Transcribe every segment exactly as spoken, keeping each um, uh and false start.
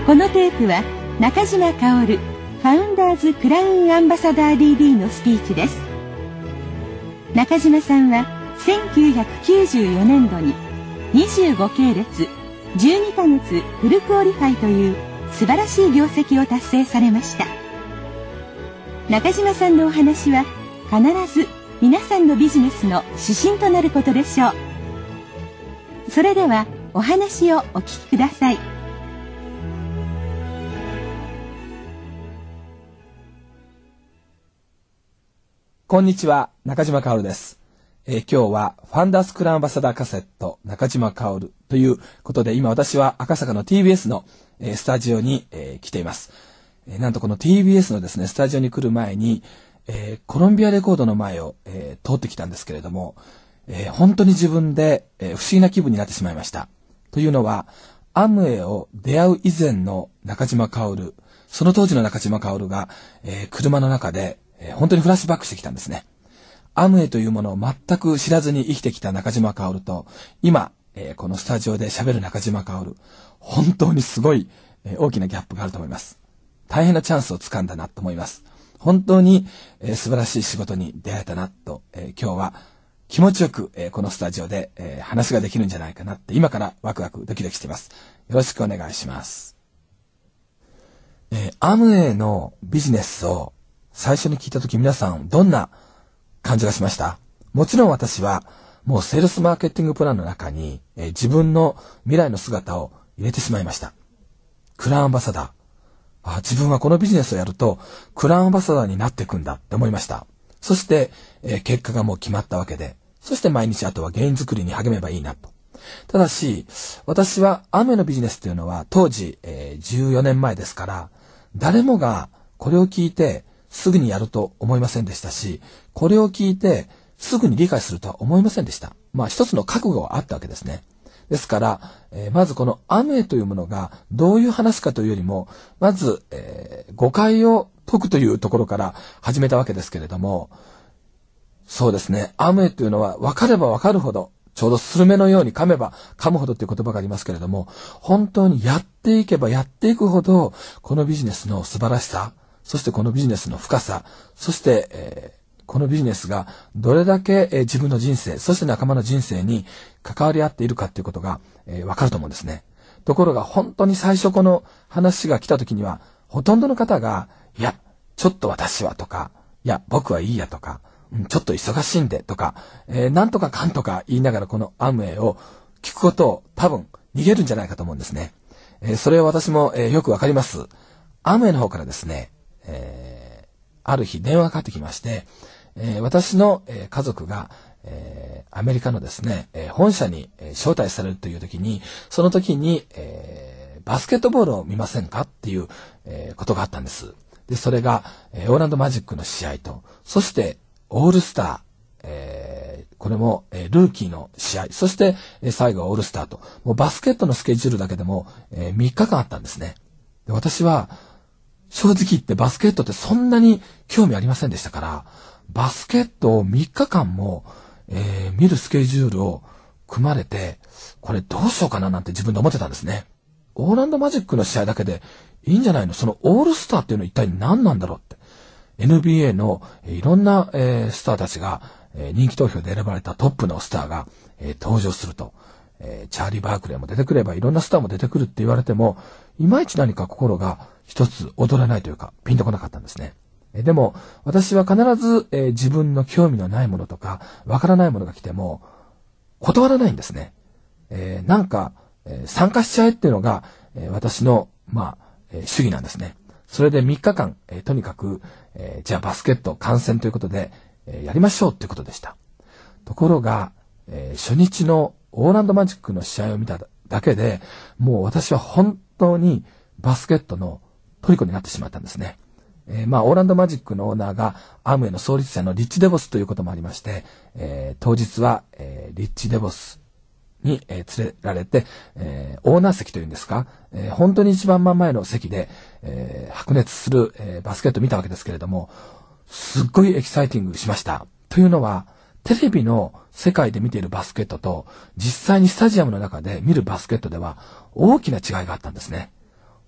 このテープは中島薫ファウンダーズクラウンアンバサダー ディーディー のスピーチです。中島さんはせんきゅうひゃくきゅうじゅうよねんどににじゅうごけいれつじゅうにかげつフルクオリファイという素晴らしい業績を達成されました。中島さんのお話は必ず皆さんのビジネスの指針となることでしょう。それではお話をお聞きください。 こんにちは、中島薫です。えー、今日はファンダースクラウンアンバサダーカセット中島薫ということで、今私は赤坂の ティービーエス の、えー、スタジオに、えー、来ています。えー、なんとこの ティービーエス のですねスタジオに来る前に、えー、コロンビアレコードの前を、えー、通ってきたんですけれども、えー、本当に自分で、えー、不思議な気分になってしまいました。というのは、アムウェイを出会う以前の中島薫、その当時の中島薫が、えー、車の中で、えー、本当にフラッシュバックしてきたんですね。アムウェイというものを全く知らずに生きてきた中島薫と、今、えー、このスタジオで喋る中島薫、本当にすごい、えー、大きなギャップがあると思います。大変なチャンスをつかんだなと思います。本当に、えー、素晴らしい仕事に出会えたなと、えー、今日は気持ちよく、えー、このスタジオで、えー、話ができるんじゃないかなって今からワクワクドキドキしています。よろしくお願いします。えー、アムウェイのビジネスを最初に聞いたとき、皆さんどんな感じがしました？もちろん私はもうセールスマーケティングプランの中に、えー、自分の未来の姿を入れてしまいました。クラウンアンバサダー。あ、自分はこのビジネスをやるとクラウンアンバサダーになっていくんだって思いました。そして、えー、結果がもう決まったわけで、そして毎日あとは原因作りに励めばいいなと。ただし、私はアムウェイのビジネスというのは当時、えー、じゅうよねんまえですから、誰もがこれを聞いてすぐにやると思いませんでしたし、これを聞いてすぐに理解するとは思いませんでした。まあ一つの覚悟はあったわけですね。ですから、えー、まずこのアムウェイというものがどういう話かというよりも、まず、えー、誤解を解くというところから始めたわけですけれども、そうですね、アムウェイというのは分かれば分かるほど、ちょうどスルメのように噛めば噛むほどという言葉がありますけれども、本当にやっていけばやっていくほど、このビジネスの素晴らしさ、そしてこのビジネスの深さ、そして、えー、このビジネスがどれだけ、えー、自分の人生、そして仲間の人生に関わり合っているかということが、えー、わかると思うんですね。ところが本当に最初この話が来た時には、ほとんどの方が、いや、ちょっと私はとか、いや、僕はいいやとか、うん、ちょっと忙しいんでとか、えー、なんとかかんとか言いながらこのアムウェイを聞くことを多分逃げるんじゃないかと思うんですね。えー、それを私も、えー、よくわかります。アムウェイの方からですね、えー、ある日電話がかかってきまして、えー、私の、えー、家族が、えー、アメリカのですね、えー、本社に、えー、招待されるという時に、その時に、えー、バスケットボールを見ませんかっていう、えー、ことがあったんです。で、それが、えー、オーランドマジックの試合と、そしてオールスター、えー、これも、えー、ルーキーの試合、そして、えー、最後はオールスターと、もうバスケットのスケジュールだけでも、えー、みっかかんあったんですね。で、私は正直言ってバスケットってそんなに興味ありませんでしたから、バスケットをみっかかんも、えー、見るスケジュールを組まれて、これどうしようかななんて自分で思ってたんですね。オーランドマジックの試合だけでいいんじゃないの？そのオールスターっていうのは一体何なんだろうって。エヌビーエー の、えー、いろんな、えー、スターたちが、えー、人気投票で選ばれたトップのスターが、えー、登場すると、えー、チャーリー・バークレーも出てくればいろんなスターも出てくるって言われても、いまいち何か心が一つ踊れないというか、ピンとこなかったんですね。えー、でも、私は必ず、えー、自分の興味のないものとか、わからないものが来ても、断らないんですね。えー、なんか、えー、参加しちゃえっていうのが、えー、私の、まあ、えー、主義なんですね。それでみっかかん、えー、とにかく、えー、じゃあバスケット観戦ということで、えー、やりましょうということでした。ところが、えー、初日のオーランドマジックの試合を見ただけで、もう私は本当にバスケットの虜になってしまったんですね。えー、まあ、オーランドマジックのオーナーがアムウェイの創立者のリッチ・デボスということもありまして、えー、当日は、えー、リッチ・デボスに、えー、連れられて、えー、オーナー席というんですか、えー、本当に一番真ん前の席で、えー、白熱する、えー、バスケットを見たわけですけれども、すっごいエキサイティングしました。というのは、テレビの世界で見ているバスケットと、実際にスタジアムの中で見るバスケットでは大きな違いがあったんですね。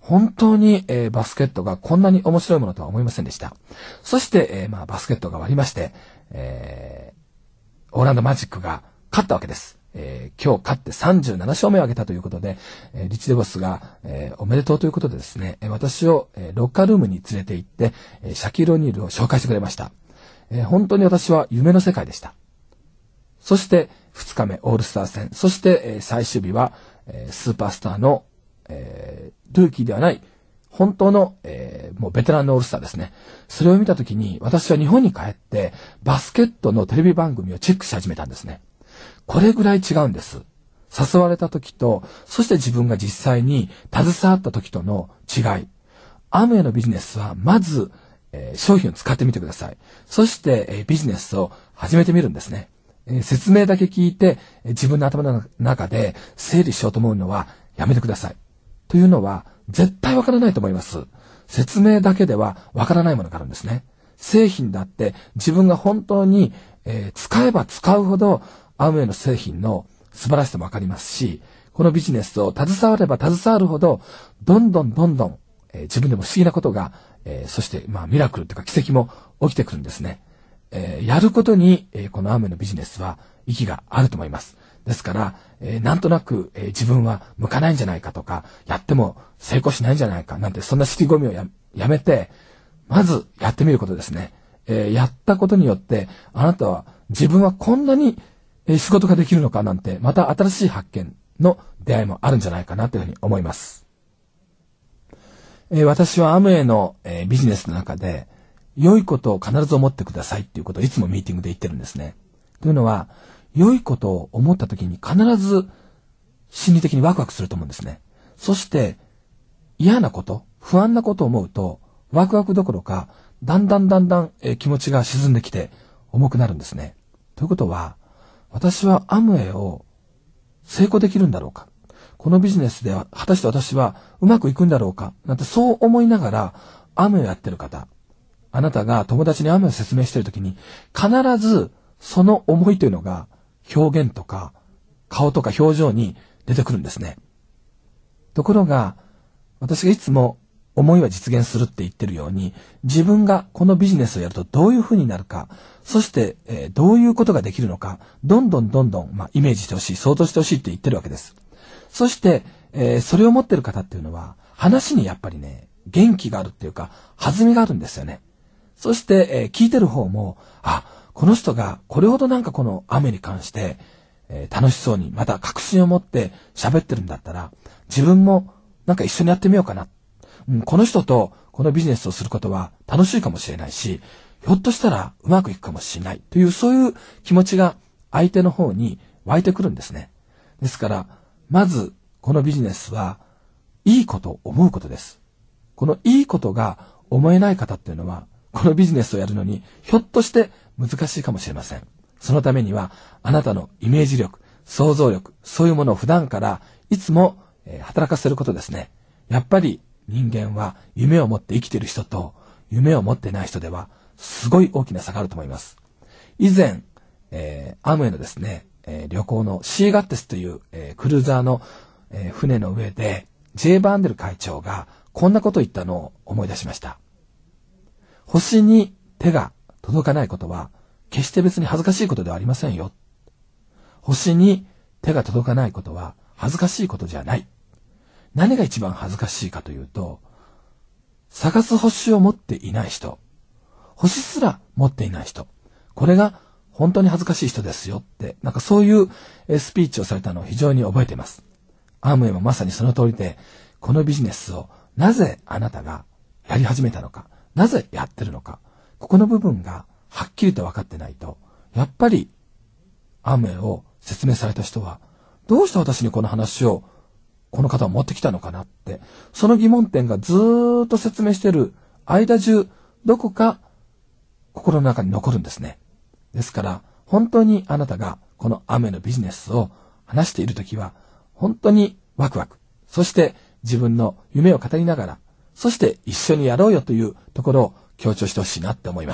本当に、えー、バスケットがこんなに面白いものとは思いませんでした。そして、えー、まあ、バスケットが終わりまして、えー、オーランドマジックが勝ったわけです。えー、今日勝ってさんじゅうなな勝目を挙げたということで、えー、リッチ・デボスが、えー、おめでとうということでですね、私を、えー、ロッカールームに連れて行って、えー、シャキール・オニールを紹介してくれました。えー、本当に私は夢の世界でした。そしてふつかめオールスター戦、そして、えー、最終日は、えー、スーパースターの、えー、ルーキーではない本当の、えー、もうベテランのオールスターですね。それを見たときに私は日本に帰ってバスケットのテレビ番組をチェックし始めたんですね。これぐらい違うんです。誘われた時と、そして自分が実際に携わった時との違い。アムウェイのビジネスはまず、えー、商品を使ってみてください。そして、えー、ビジネスを始めてみるんですね。えー、説明だけ聞いて、えー、自分の頭の中で整理しようと思うのはやめてください。というのは絶対わからないと思います。説明だけではわからないものがあるんですね。製品だって自分が本当に、えー、使えば使うほどアムウェイの製品の素晴らしさもわかりますし、このビジネスを携われば携わるほど、どんどんどんどん、えー、自分でも不思議なことが、えー、そしてまあミラクルというか奇跡も起きてくるんですね。えー、やることに、えー、このアムウェイのビジネスは意義があると思います。ですから、えー、なんとなく、えー、自分は向かないんじゃないかとか、やっても成功しないんじゃないかなんて、そんな尻込みを や, やめて、まずやってみることですね。えー、やったことによって、あなたは自分はこんなに仕事ができるのかなんて、また新しい発見の出会いもあるんじゃないかなというふうに思います。えー、私はアムウェイの、えー、ビジネスの中で、良いことを必ず思ってくださいっていうことをいつもミーティングで言ってるんですね。というのは、良いことを思った時に必ず心理的にワクワクすると思うんですね。そして嫌なこと、不安なことを思うとワクワクどころかだんだんだんだん、えー、気持ちが沈んできて重くなるんですね。ということは、私はアムウェイを成功できるんだろうか、このビジネスでは果たして私はうまくいくんだろうかなんて、そう思いながらアムウェイをやってる方、あなたが友達にアムウェイを説明しているときに必ずその思いというのが表現とか顔とか表情に出てくるんですね。ところが私がいつも思いは実現するって言ってるように、自分がこのビジネスをやるとどういうふうになるか、そして、えー、どういうことができるのか、どんどんどんどん、まあ、イメージしてほしい、想像してほしいって言ってるわけです。そして、えー、それを持ってる方っていうのは話にやっぱりね、元気があるっていうか弾みがあるんですよね。そして、えー、聞いてる方も、あ、この人がこれほどなんかこの雨に関して、えー、楽しそうにまた確信を持って喋ってるんだったら、自分もなんか一緒にやってみようかな、うん、この人とこのビジネスをすることは楽しいかもしれないし、ひょっとしたらうまくいくかもしれないという、そういう気持ちが相手の方に湧いてくるんですね。ですからまずこのビジネスはいいことを思うことです。このいいことが思えない方っていうのは、このビジネスをやるのにひょっとして難しいかもしれません。そのためにはあなたのイメージ力、想像力、そういうものを普段からいつも働かせることですね。やっぱり人間は夢を持って生きている人と夢を持ってない人ではすごい大きな差があると思います。以前、えー、アムウェイのですね、えー、旅行のシーガッテスという、えー、クルーザーの、えー、船の上で J バーンデル会長がこんなことを言ったのを思い出しました。星に手が届かないことは決して別に恥ずかしいことではありませんよ。星に手が届かないことは恥ずかしいことじゃない。何が一番恥ずかしいかというと、探す星を持っていない人、星すら持っていない人、これが本当に恥ずかしい人ですよって、なんかそういうスピーチをされたのを非常に覚えています。アムウェイもまさにその通りで、このビジネスをなぜあなたがやり始めたのか、なぜやってるのか、ここの部分がはっきりと分かってないと、やっぱりアムウェイを説明された人は、どうして私にこの話をこの方は持ってきたのかなって、その疑問点がずーっと説明している間中、どこか心の中に残るんですね。ですから本当にあなたがこのアムウェイのビジネスを話しているときは、本当にワクワク、そして自分の夢を語りながら、そして一緒にやろうよというところを強調してほしいなって思います。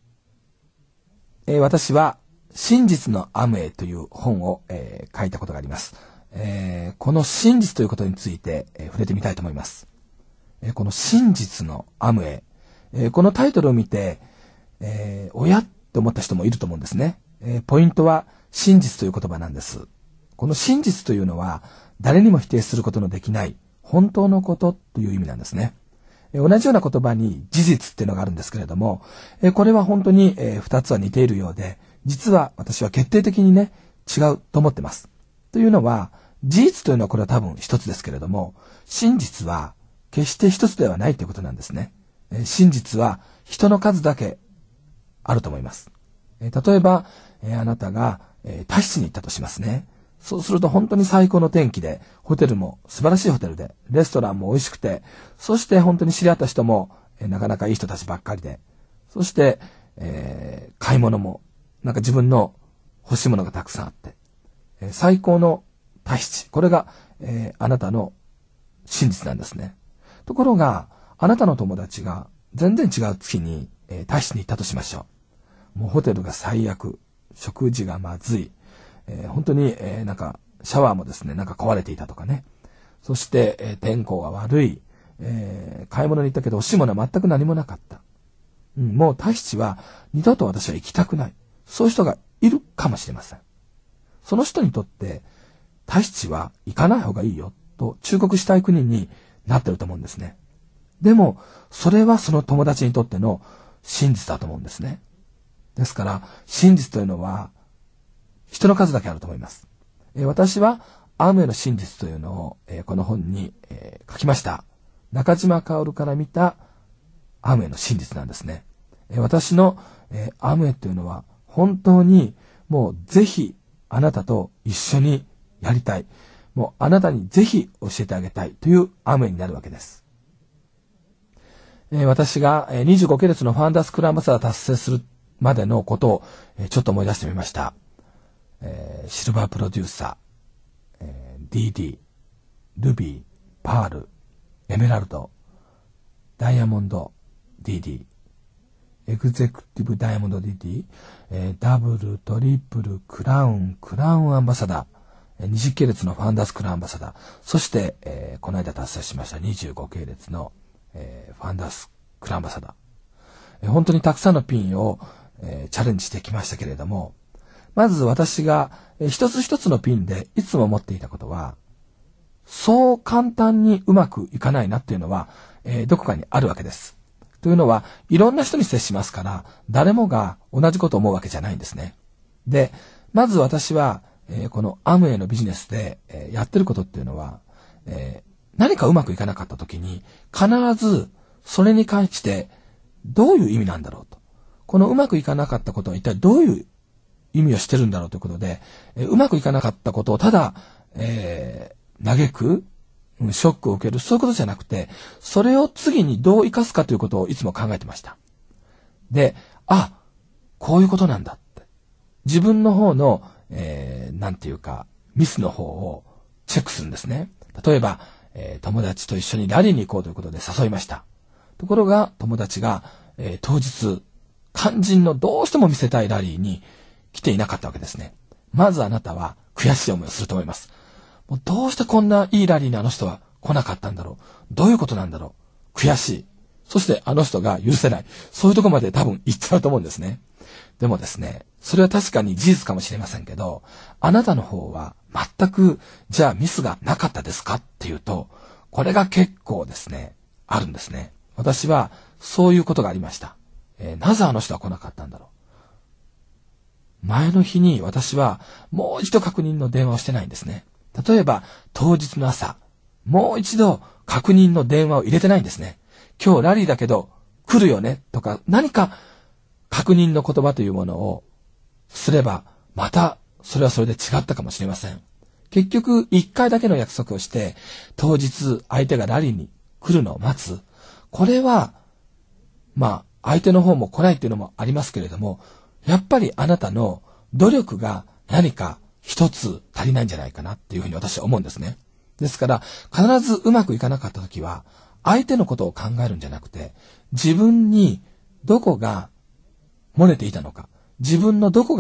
えー、私は真実のアムウェイという本を、えー、書いたことがあります。 えー、この真実ということについて、えー、触れてみたいと思います。えー、この真実のアムウェイ、えー、このタイトルを見て、えー、おやって思った人もいると思うんですね。えー、ポイントは真実という言葉なんです。この真実というのは誰にも否定することのできない本当のことという意味なんですね。えー、同じような言葉に事実っていうのがあるんですけれども、えー、これは本当に、えー、二つは似ているようで、実は私は決定的にね、違うと思ってます。というのは、事実というのはこれは多分一つですけれども、真実は決して一つではないということなんですね。えー、真実は人の数だけあると思います。えー、例えば、えー、あなたが、えー、タヒチに行ったとしますね。そうすると本当に最高の天気で、ホテルも素晴らしいホテルで、レストランも美味しくて、そして本当に知り合った人も、えー、なかなかいい人たちばっかりで、そして、えー、買い物も、なんか自分の欲しいものがたくさんあって、えー、最高のタヒチ。これが、えー、あなたの真実なんですね。ところが、あなたの友達が全然違う月に、えー、タヒチに行ったとしましょう。もうホテルが最悪、食事がまずい、えー、本当に、えー、なんかシャワーもですね、なんか壊れていたとかね。そして、えー、天候が悪い、えー、買い物に行ったけど欲しいものは全く何もなかった。うん、もうタヒチは二度と私は行きたくない。そういう人がいるかもしれません。その人にとって、タヒチは行かない方がいいよと忠告したい国になってると思うんですね。でも、それはその友達にとっての真実だと思うんですね。ですから、真実というのは人の数だけあると思います。えー、私はアムウェイの真実というのを、えー、この本に、えー、書きました。中島薫から見たアムウェイの真実なんですね。えー、私の、えー、アムウェイというのは本当にもうぜひあなたと一緒にやりたい。もうあなたにぜひ教えてあげたいというアムウェイになるわけです。えー、私がにじゅうご系列のファウンダースクランアンバサダー達成するまでのことを、えー、ちょっと思い出してみました。えー、シルバープロデューサー、えー、ディーディー、ルビー、パール、エメラルド、ダイヤモンド、ディーディー、エグゼクティブダイヤモンド ディーディー、えー、ダブル、トリプル、クラウン、クラウンアンバサダー、えー、にじゅう系列のファウンダースクラウンアンバサダー、そして、えー、この間達成しましたにじゅうご系列の、えー、ファウンダースクラウンアンバサダー、えー、本当にたくさんのピンを、えー、チャレンジしてきましたけれども、まず私が、えー、一つ一つのピンでいつも思っていたことは、そう簡単にうまくいかないなっていうのは、えー、どこかにあるわけです。というのは、いろんな人に接しますから、誰もが同じことを思うわけじゃないんですね。で、まず私は、えー、このアムウェイのビジネスで、えー、やってることっていうのは、えー、何かうまくいかなかった時に、必ずそれに関してどういう意味なんだろうと。このうまくいかなかったことは一体どういう意味をしてるんだろうということで、えー、うまくいかなかったことをただ、えー、嘆く、ショックを受ける、そういうことじゃなくて、それを次にどう生かすかということをいつも考えてました。で、あ、こういうことなんだって。自分の方の、えー、なんていうか、ミスの方をチェックするんですね。例えば、えー、友達と一緒にラリーに行こうということで誘いました。ところが、友達が、えー、当日、肝心のどうしても見せたいラリーに来ていなかったわけですね。まずあなたは悔しい思いをすると思います。もうどうしてこんないいラリーにあの人は来なかったんだろう。どういうことなんだろう。悔しい。そしてあの人が許せない。そういうところまで多分行っちゃうと思うんですね。でもですね、それは確かに事実かもしれませんけど、あなたの方は全く、じゃあミスがなかったですかっていうと、これが結構ですね、あるんですね。私はそういうことがありました。えー、なぜあの人は来なかったんだろう。前の日に私はもう一度確認の電話をしてないんですね。例えば、当日の朝、もう一度確認の電話を入れてないんですね。今日ラリーだけど来るよねとか、何か確認の言葉というものをすれば、またそれはそれで違ったかもしれません。結局、一回だけの約束をして、当日相手がラリーに来るのを待つ。これは、まあ、相手の方も来ないっていうのもありますけれども、やっぱりあなたの努力が何か一つ足りないんじゃないかなっていうふうに私は思うんですね。ですから、必ずうまくいかなかったときは、相手のことを考えるんじゃなくて、自分にどこが漏れていたのか、自分のどこが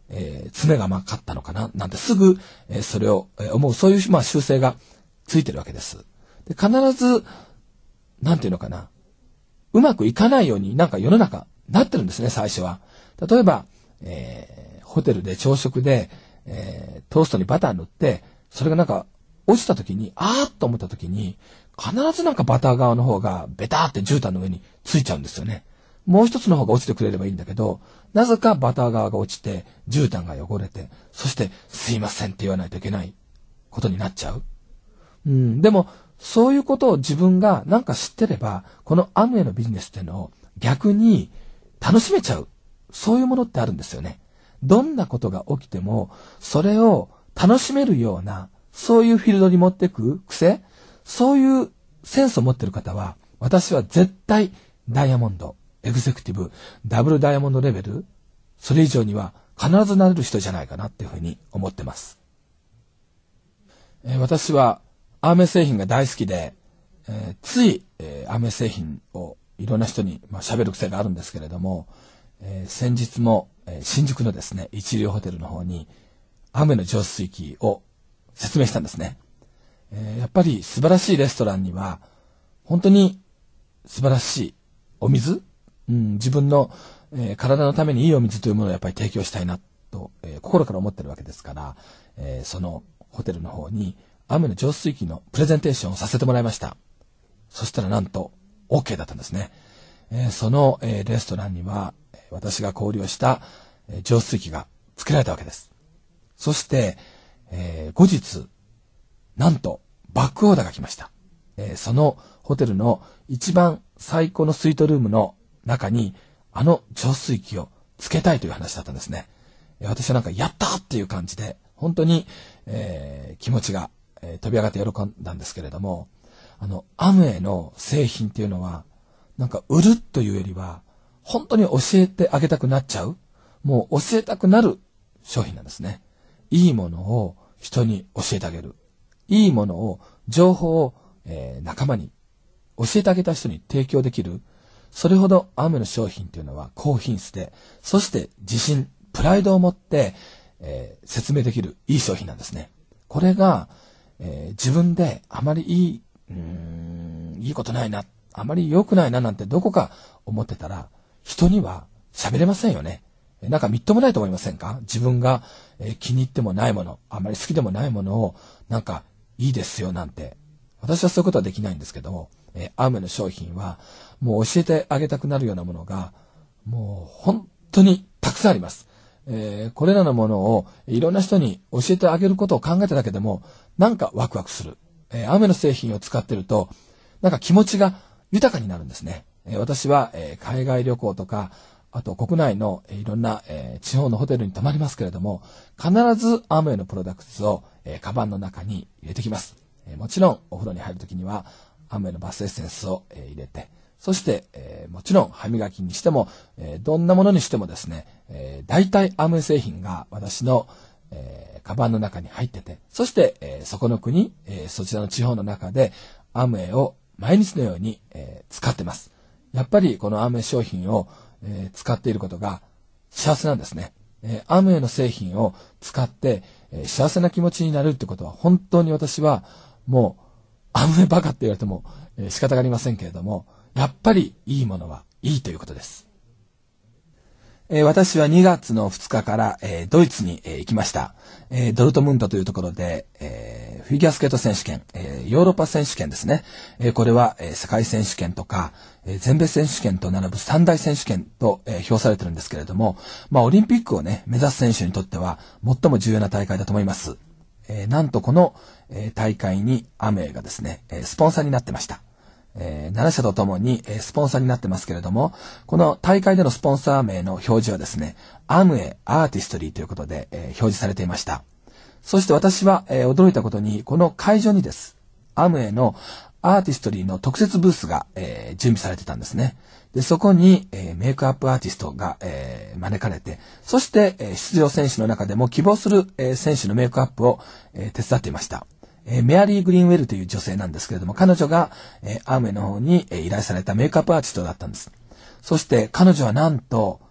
えー、爪が甘かったのかななんてすぐ、えー、それを、えー、思う、そういう、まあ、習性がついてるわけです。で、必ず、なんていうのかな。うまくいかないようになんか世の中なってるんですね、最初は。例えば、えー、ホテルで朝食で、えー、トーストにバター塗って、それがなんか落ちた時に、あーっと思った時に、必ずなんかバター側の方がベターって絨毯の上についちゃうんですよね。もう一つの方が落ちてくれればいいんだけど、なぜかバター側が落ちて、絨毯が汚れて、そしてすいませんって言わないといけないことになっちゃう。うん、でも、そういうことを自分がなんか知ってれば、このアムウェイのビジネスっていうのを逆に楽しめちゃう。そういうものってあるんですよね。どんなことが起きても、それを楽しめるような、そういうフィールドに持っていく癖、そういうセンスを持っている方は、私は絶対ダイヤモンド、エグゼクティブ、ダブルダイヤモンドレベル、それ以上には必ずなれる人じゃないかなっていうふうに思ってます。えー、私はアーメイ製品が大好きで、えー、つい、えー、アーメイ製品をいろんな人に、まあ、喋る癖があるんですけれども、えー、先日も、えー、新宿のですね、一流ホテルの方にアーメイの浄水器を説明したんですね。えー、やっぱり素晴らしいレストランには本当に素晴らしいお水、うん、自分の、えー、体のためにいいお水というものをやっぱり提供したいなと、えー、心から思ってるわけですから、えー、そのホテルの方にアーメイの浄水器のプレゼンテーションをさせてもらいました。そしたらなんと OK だったんですね。えー、その、えー、レストランには私が考慮した、えー、浄水器が付けられたわけです。そして、えー、後日なんとバックオーダーが来ました。えー、そのホテルの一番最高のスイートルームの中にあの浄水器を付けたいという話だったんですね。えー、私はなんかやったっていう感じで本当に、えー、気持ちがえー、飛び上がって喜んだんですけれども、あの、アムウェイの製品っていうのは、なんか売るというよりは、本当に教えてあげたくなっちゃう、もう教えたくなる商品なんですね。いいものを人に教えてあげる。いいものを、情報を、えー、仲間に教えてあげた人に提供できる。それほどアムウェイの商品っていうのは高品質で、そして自信、プライドを持って、えー、説明できるいい商品なんですね。これが、えー、自分であまりいい、うーん、いいことないな、あまり良くないななんてどこか思ってたら、人には喋れませんよね。なんかみっともないと思いませんか？自分が、えー、気に入ってもないもの、あまり好きでもないものを、なんかいいですよなんて。私はそういうことはできないんですけども、えー、アーメイの商品は、もう教えてあげたくなるようなものが、もう本当にたくさんあります。えー、これらのものをいろんな人に教えてあげることを考えただけでもなんかワクワクする。えー、アーメイの製品を使ってるとなんか気持ちが豊かになるんですね。えー、私は、えー、海外旅行とかあと国内の、えー、いろんな、えー、地方のホテルに泊まりますけれども必ずアーメイのプロダクツを、えー、カバンの中に入れてきます。えー、もちろんお風呂に入るときにはアーメイのバスエッセンスを、えー、入れてそして、えー、もちろん歯磨きにしても、えー、どんなものにしてもですね、えー、大体アーメイ製品が私の、えー、カバンの中に入ってて、そして、えー、そこの国、えー、そちらの地方の中でアーメイを毎日のように、えー、使ってます。やっぱりこのアーメイ商品を、えー、使っていることが幸せなんですね。えー、アーメイの製品を使って、えー、幸せな気持ちになるってことは本当に私はもうアーメイバカって言われても、えー、仕方がありませんけれども、やっぱりいいものはいいということです。えー、私はにがつのふつかから、えー、ドイツに、えー、行きました。えー、ドルトムントというところで、えー、フィギュアスケート選手権、えー、ヨーロッパ選手権ですね。えー、これは、えー、世界選手権とか、えー、全米選手権と並ぶ三大選手権と、えー、評されてるんですけれども、まあオリンピックをね目指す選手にとっては最も重要な大会だと思います。えー、なんとこの、えー、大会にアムウェイがですね、えー、スポンサーになってました。えー、なな社とともに、えー、スポンサーになってますけれども、この大会でのスポンサー名の表示はですね、アムウェイアーティストリーということで、えー、表示されていました。そして私は、えー、驚いたことに、この会場にです、アムウェイのアーティストリーの特設ブースが、えー、準備されてたんですね。で、そこに、えー、メイクアップアーティストが、えー、招かれて、そして、えー、出場選手の中でも希望する、えー、選手のメイクアップを、えー、手伝っていました。えー、メアリー・グリーンウェルという女性なんですけれども、彼女が、えー、アーメイの方に、えー、依頼されたメイクアップアーティストだったんです。そして彼女はなんと、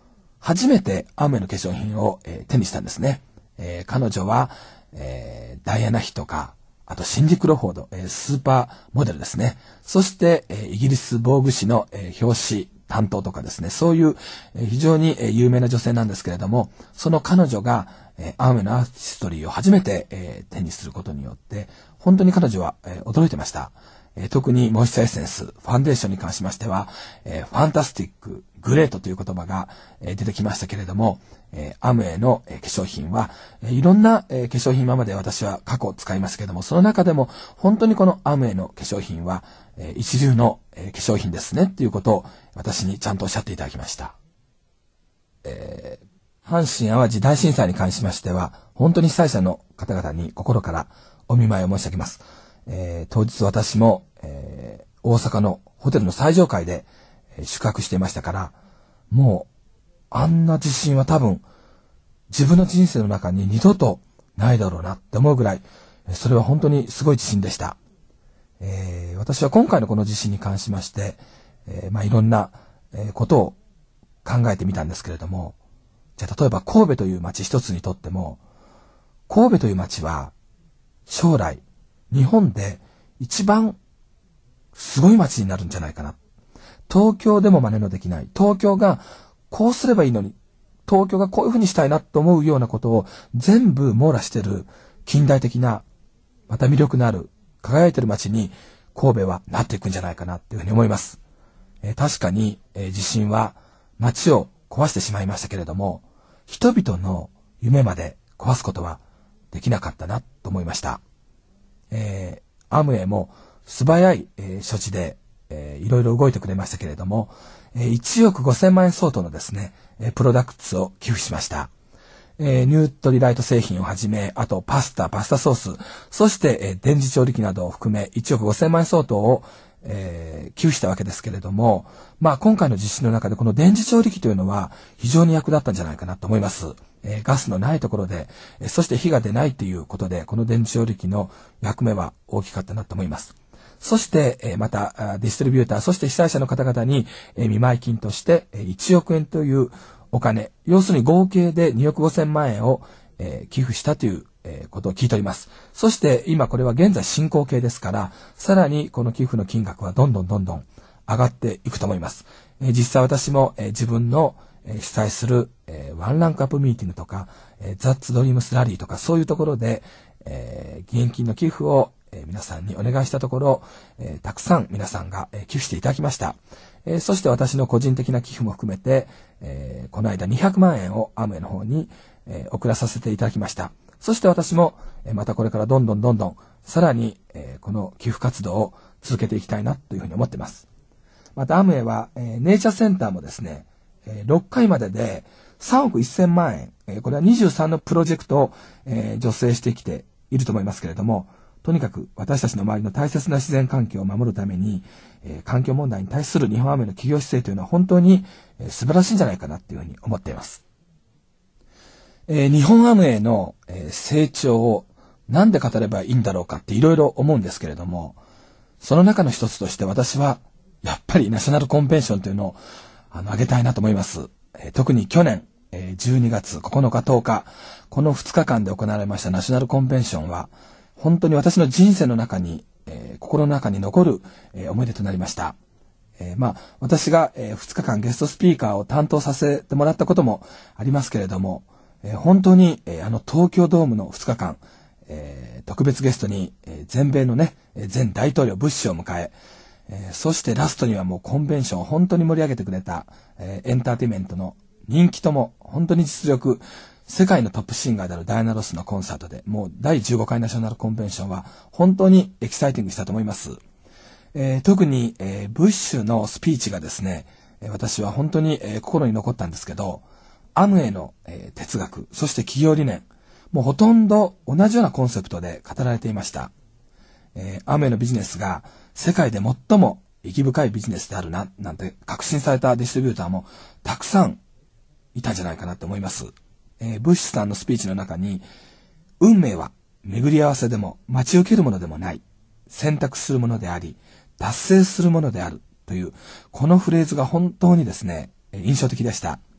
初めてアムウェイの化粧品を、えー、手にしたんですね。えー、彼女は、えー、ダイアナ妃とか、あとシンディ・クロフォード、えー、スーパーモデルですね。そして、えー、イギリス防具誌の、えー、表紙担当とかですね、そういう、えー、非常に、えー、有名な女性なんですけれども、その彼女が、えー、アムウェイのアーティストリーを初めて、えー、手にすることによって、本当に彼女は、えー、驚いてました。えー、特にモイスチャーエッセンス、ファンデーションに関しましては、えー、ファンタスティック、グレートという言葉が、えー、出てきましたけれども、えー、アムウェイの、えー、化粧品は、えー、いろんな、えー、化粧品今まで私は過去使いますけれども、その中でも本当にこのアムウェイの化粧品は、えー、一流の、えー、化粧品ですねっていうことを私にちゃんとおっしゃっていただきました。えー、阪神淡路大震災に関しましては、本当に被災者の方々に心からお見舞いを申し上げます。えー、当日私も、えー、大阪のホテルの最上階で、えー、宿泊していましたから、もうあんな地震は多分自分の人生の中に二度とないだろうなって思うぐらい、それは本当にすごい地震でした。えー、私は今回のこの地震に関しまして、えー、まあいろんなことを考えてみたんですけれども、じゃあ例えば神戸という町一つにとっても、神戸という町は将来日本で一番すごい町になるんじゃないかな。東京でも真似のできない。東京がこうすればいいのに、東京がこういうふうにしたいなと思うようなことを全部網羅してる近代的な、また魅力のある輝いてる町に神戸はなっていくんじゃないかなっていうふうに思います。えー、確かに、えー、地震は町を壊してしまいましたけれども、人々の夢まで壊すことはできなかったなと思いました。えー、アムウェイも素早い、えー、処置で、えー、いろいろ動いてくれましたけれども、えー、いちおくごせんまんえん相当のですね、えー、プロダクツを寄付しました。えー、ニュートリライト製品をはじめ、あとパスタ、パスタソース、そして、えー、電磁調理器などを含めいちおくごせんまんえん相当を、えー、寄付したわけですけれども、まあ今回の実施の中でこの電磁調理器というのは非常に役立ったんじゃないかなと思います。えー、ガスのないところで、えー、そして火が出ないということで、この電磁調理器の役目は大きかったなと思います。そして、えー、またディストリビューター、そして被災者の方々に、えー、見舞い金としていちおくえんというお金、要するに合計でにおくごせんまんえんを、えー、寄付したという、えー、ことを聞いております。そして今これは現在進行形ですから、さらにこの寄付の金額はどんどんどんどん上がっていくと思います。えー、実際私も、えー、自分の、えー、主催する、えー、ワンランクアップミーティングとか、えー、ザッツドリームスラリーとかそういうところで、えー、義援金の寄付をえー、皆さんにお願いしたところ、えー、たくさん皆さんが、えー、寄付していただきました。えー、そして私の個人的な寄付も含めて、えー、この間にひゃくまんえんをアムウェイの方に、えー、送らさせていただきました。そして私も、えー、またこれからどんどんどんどんさらに、えー、この寄付活動を続けていきたいなというふうに思っています。またアムウェイは、えー、ネイチャーセンターもですね、えー、ろっかいまででさんおくせんまんえん、えー、これはにじゅうさんのプロジェクトを、えー、助成してきていると思いますけれども、とにかく私たちの周りの大切な自然環境を守るために、えー、環境問題に対する日本アムウェイの企業姿勢というのは本当に、えー、素晴らしいんじゃないかなというふうに思っています。えー、日本アムウェイの、えー、成長をなんで語ればいいんだろうかっていろいろ思うんですけれども、その中の一つとして私はやっぱりナショナルコンベンションというのをあの挙げたいなと思います。えー、特に去年、えー、じゅうにがつここのかとおか、このふつかかんで行われましたナショナルコンベンションは本当に私の人生の中に、えー、心の中に残る、えー、思い出となりました。えー、まあ、私が、えー、ふつかかんゲストスピーカーを担当させてもらったこともありますけれども、えー、本当に、えー、あの東京ドームのふつかかん、えー、特別ゲストに、えー、全米のね、前大統領ブッシュを迎え、えー、そしてラストにはもうコンベンションを本当に盛り上げてくれた、えー、エンターテイメントの人気とも本当に実力、世界のトップシンガーであるダイアナ・ロスのコンサートで、もうだいじゅうごかいナショナルコンベンションは本当にエキサイティングしたと思います。えー、特に、えー、ブッシュのスピーチがですね、私は本当に、えー、心に残ったんですけど、アムウェイの、えー、哲学、そして企業理念、もうほとんど同じようなコンセプトで語られていました。えー、アムウェイのビジネスが世界で最も意義深いビジネスであるな、なんて確信されたディストリビューターもたくさんいたんじゃないかなと思います。えー、ブッシュさんのスピーチの中に、運命は巡り合わせでも待ち受けるものでもない、選択するものであり、達成するものであるという、このフレーズが本当にですね、印象的でした。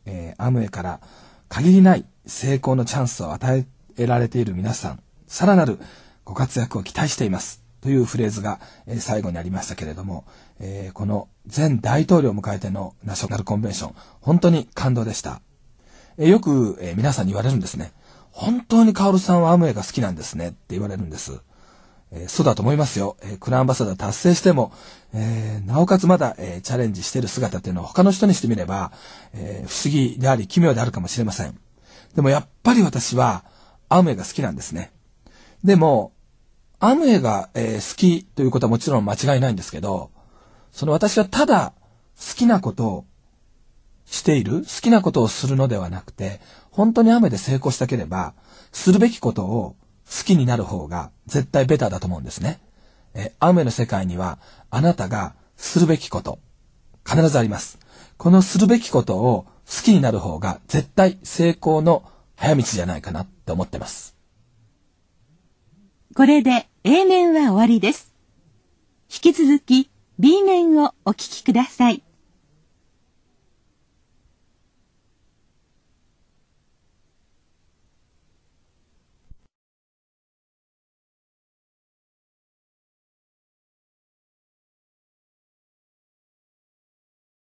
えー、アムウェイから限りない成功のチャンスを与えられている皆さん、さらなるご活躍を期待していますというフレーズが、えー、最後にありましたけれども、えー、この前大統領を迎えてのナショナルコンベンション、本当に感動でした。えー、よく、えー、皆さんに言われるんですね。本当にカオルさんはアムウェイが好きなんですねって言われるんです。えー、そうだと思いますよ。えー、クラウンアンバサダー達成しても、えー、なおかつまだ、えー、チャレンジしている姿っていうのは他の人にしてみれば、えー、不思議であり奇妙であるかもしれません。でもやっぱり私はアムウェイが好きなんですね。でも、アムウェイが、えー、好きということはもちろん間違いないんですけど、その私はただ好きなことをしている、好きなことをするのではなくて、本当にアムウェイで成功したければ、するべきことを好きになる方が絶対ベターだと思うんですね。えー、アムウェイの世界にはあなたがするべきこと必ずあります。このするべきことを好きになる方が絶対成功の早道じゃないかなって思ってます。 これで A 面は終わりです。引き続き B 面をお聞きください。